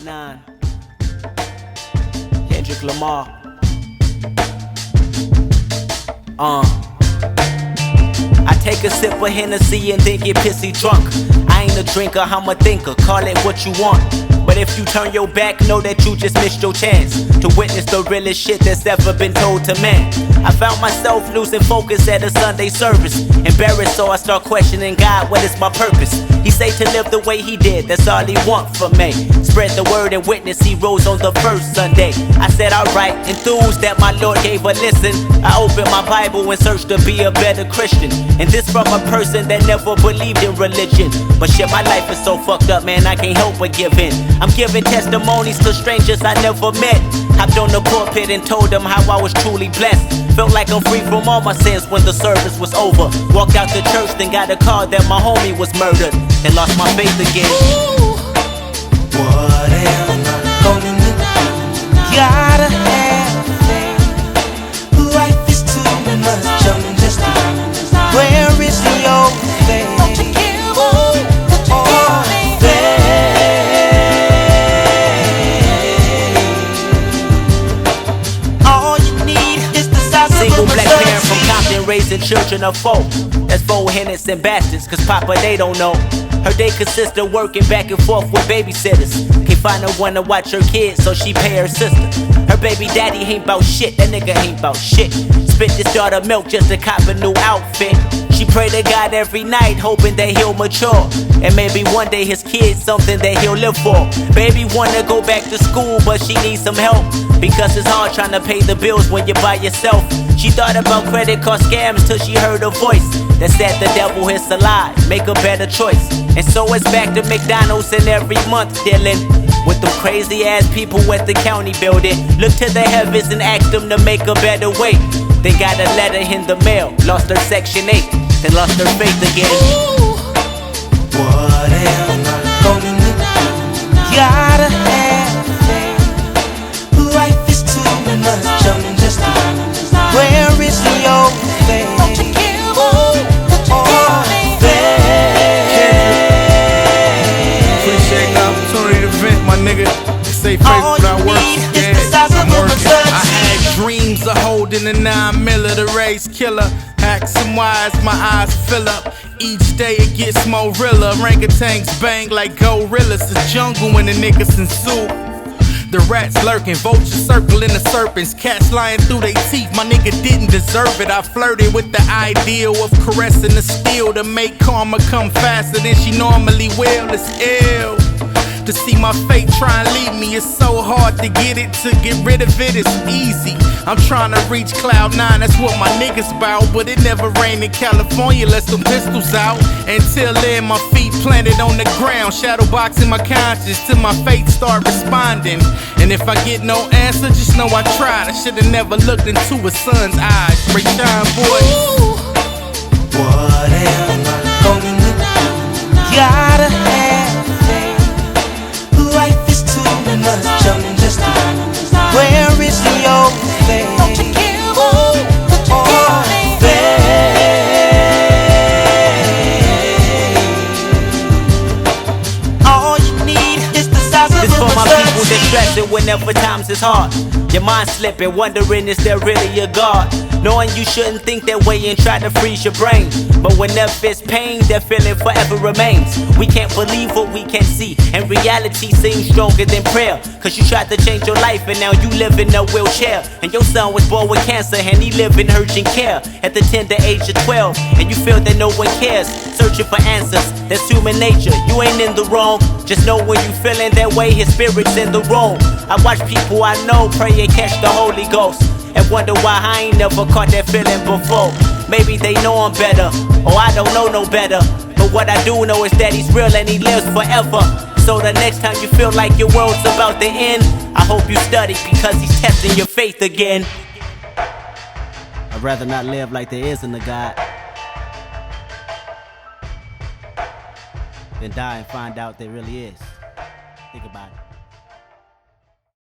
Cloud 9, Kendrick Lamar. I take a sip of Hennessy and then get pissy drunk. I ain't a drinker, I'm a thinker, call it what you want. But if you turn your back, know that you just missed your chance to witness the realest shit that's ever been told to man. I found myself losing focus at a Sunday service, embarrassed, so I start questioning God, what is my purpose? He say to live the way he did, that's all he want from me. Spread the word and witness, he rose on the first Sunday. I said alright, enthused that my Lord gave a listen. I opened my Bible and searched to be a better Christian. And this from a person that never believed in religion. But shit, my life is so fucked up, man, I can't help but give in. I'm giving testimonies to strangers I never met. Hopped on the pulpit and told them how I was truly blessed. Felt like I'm free from all my sins when the service was over. Walked out the church, then got a call that my homie was murdered. And lost my faith again. Ooh. What am I gonna do? Gotta have faith. Life is too much, I'm just where is the old faith? Don't you give up, all you need is the size single of a black parent from Compton raising children of 4. That's 4 innocent bastards, cause Papa they don't know. Her day consists of working back and forth with babysitters. Can't find no one to watch her kids, so she pay her sister. Her baby daddy ain't bout shit, that nigga ain't bout shit. Spit this daughter milk just to cop a new outfit. She pray to God every night, hoping that he'll mature. And maybe one day his kid's something that he'll live for. Baby wanna go back to school, but she needs some help. Because it's hard trying to pay the bills when you're by yourself. She thought about credit card scams till she heard a voice that said the devil is a lie, make a better choice. And so it's back to McDonald's and every month dealing with them crazy ass people at the county building. Look to the heavens and ask them to make a better way. They got a letter in the mail, lost her Section 8, then lost her faith again. Ooh. What am I gonna do? Gotta have faith. Life is too much, I'm just where is the old faith? Don't you give up, appreciate the opportunity to vent, my nigga. Say faith without work. I'm working. I had dreams of holding a 9mm to raise killer. Hack some wires, my eyes fill up. Each day it gets more realer. Orangutans bang like gorillas. The jungle when the niggas in soup. The rats lurking, vultures circling the serpents, cats lying through their teeth. My nigga didn't deserve it. I flirted with the ideal of caressing the steel to make karma come faster than she normally will. It's ill to see my fate try and leave me. It's so hard to get it, to get rid of it, it's easy. I'm trying to reach Cloud 9, that's what my niggas bout. But it never rained in California, let some pistols out. Until then, my feet planted on the ground, shadowboxing my conscience till my fate start responding. And if I get no answer, just know I tried. I should've never looked into a son's eyes. Ray Shine, boy. What am I gonna do? Gotta have faith. Life is too much, I'm just where is the old faith? Don't you give up, all you need is the size of this for my people that stressing whenever times is hard. Your mind slipping, wondering is there really a God? Knowing you shouldn't think that way and try to freeze your brain. But whenever it's pain, that feeling forever remains. We can't believe what we can't see, and reality seems stronger than prayer. Cause you tried to change your life and now you live in a wheelchair. And your son was born with cancer and he live in urgent care at the tender age of 12. And you feel that no one cares, searching for answers, that's human nature. You ain't in the wrong, just know when you feeling that way, his spirit's in the room. I watch people I know pray and catch the Holy Ghost, and wonder why I ain't never caught that feeling before. Maybe they know I'm better, or I don't know no better. But what I do know is that he's real and he lives forever. So the next time you feel like your world's about to end, I hope you study, because he's testing your faith again. I'd rather not live like there isn't a God than die and find out there really is. Think about it.